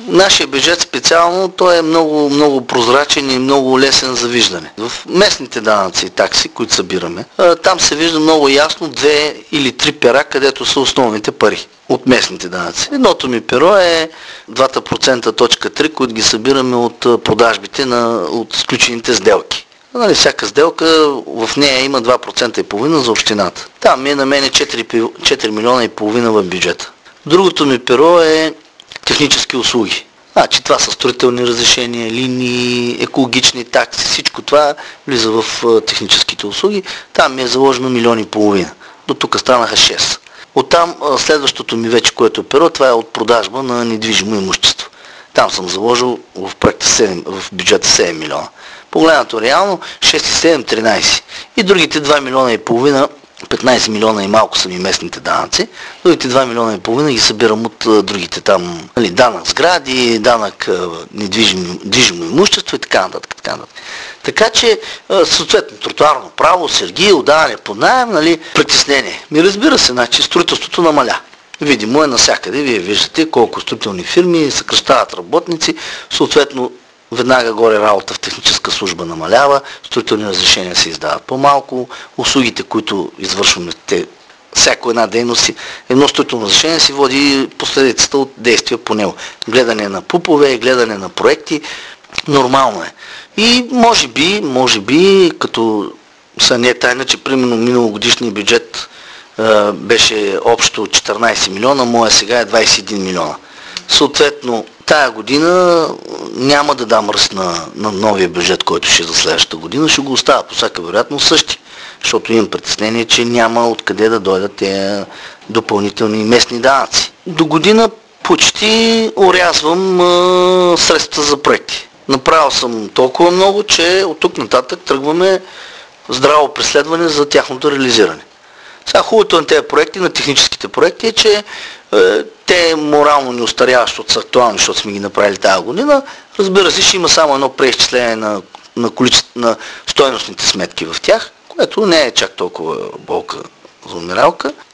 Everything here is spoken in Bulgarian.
Нашия бюджет специално, той е много, много прозрачен и много лесен за виждане. В местните данъци и такси, които събираме, там се вижда много ясно 2 или 3 пера, където са основните пари от местните данъци. Едното ми перо е 2%.3, които ги събираме от продажбите от сключените сделки. Нали, всяка сделка, в нея има 2,5% за общината. Там на мен е 4 милиона и половина в бюджета. Другото ми перо е технически услуги. Значи това са строителни разрешения, линии, екологични такси, всичко това влиза в техническите услуги. Там ми е заложено 1,5 милиона. До тук станаха 6. Оттам следващото ми вече, което е перо, това е от продажба на недвижимо имущество. Там съм заложил в бюджета 7 милиона. Погледнато реално 6 и 7, 13. И другите 2,5 милиона, 15 милиона и малко са ми местните данъци. Другите 2,5 милиона ги събирам от другите там. Нали, данък сгради, данък недвижимо имущество и така нататък. Така че, съответно, тротуарно право, сергии, отдаване под наем, нали, притеснение. Разбира се, значи строителството намаля. Видимо е навсякъде, вие виждате колко строителни фирми съкращават работници, съответно веднага горе работа в техническа служба намалява, строителни разрешения се издават по-малко, услугите, които извършваме, всяко една дейност, едно строително разрешение си води последицата от действия по него. Гледане на ПУП-ове, гледане на проекти, нормално е. И може би, като са не е тайна, че примерно миналогодишния бюджет беше общо 14 милиона, моя сега е 21 милиона. Съответно, тая година няма да дам ръст на новия бюджет, който ще е за следващата година, ще го оставя по всяка вероятност същи, защото имам притеснение, че няма откъде да дойдат тези допълнителни местни данъци. До година почти орязвам средства за проекти. Направил съм толкова много, че от тук нататък тръгваме здраво преследване за тяхното реализиране. Сега хубавото на тези проекти, на техническите проекти е, че те морално не устаряват, защото са актуални, защото сме ги направили тази година. Разбира се, ще има само едно преизчисление на стойностните сметки в тях, което не е чак толкова болка за умиралка.